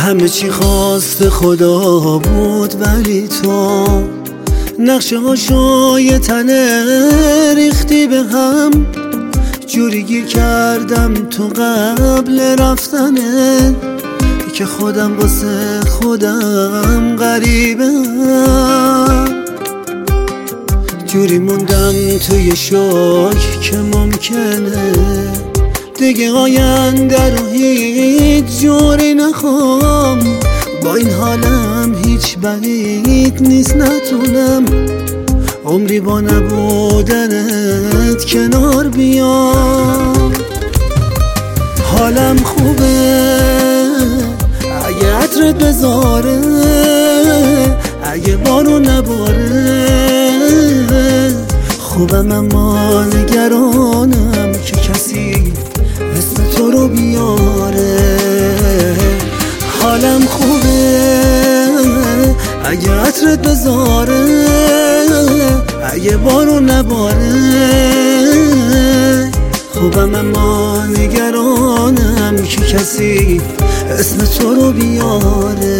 همه چی خواست خدا بود ولی تو نقشه هاشو تنه ریختی به هم. جوری گیر کردم تو قبل رفتنه که خودم واسه خودم غریبم. جوری موندم توی شوک که ممکنه دیگه آینده رو هیچ جوری نخوام. با این حالم هیچ بعید نیست نتونم عمری با نبودنت کنار بیام. حالم خوبه اگه عطرت بذاره، اگه بارون نباره. خوبم اما نگرانم که کسی اسم تو رو بیاره. حالم خوبه اگه عطرت بذاره، اگه بارون نباره. خوبم اما نگرانم که کسی اسم تو رو بیاره.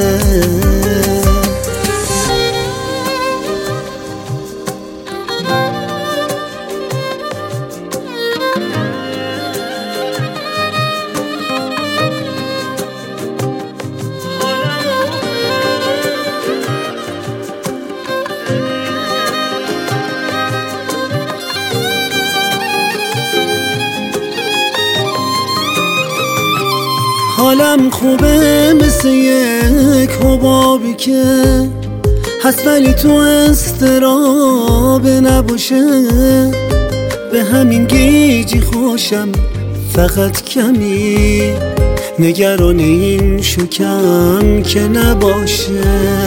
حالم خوبه مثل یک حبابی که هست ولی تو استراب نباشه. به همین گیجی خوشم فقط کمی نگران این شکم که نباشه.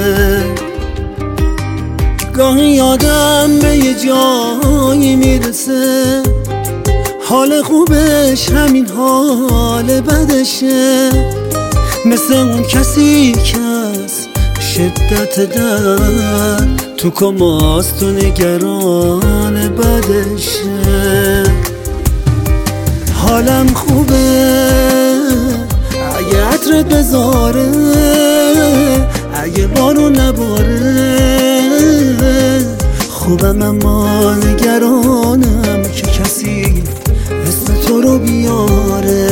گاهی یادم به یه جایی میرسه حال خوبش همین حال بدشه. مثل اون کسی که از شدت درد تو کماست و نگران بدشه. حالم خوبه اگه عطرت بذاره، اگه بارون نباره. خوبم اما نگرانم که کسی اسم تو رو بیاره.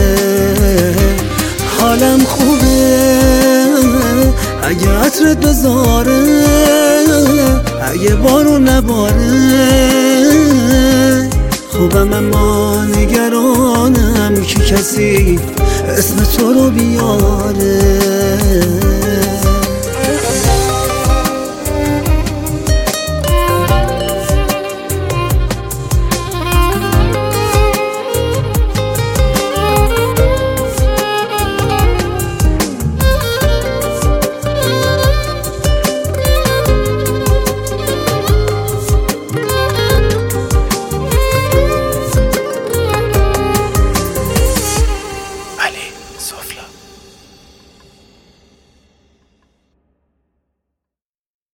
حالم خوبه اگه عطرت بذاره، اگه بارون نباره. خوبم اما نگرانم که کسی اسم تو رو بیاره.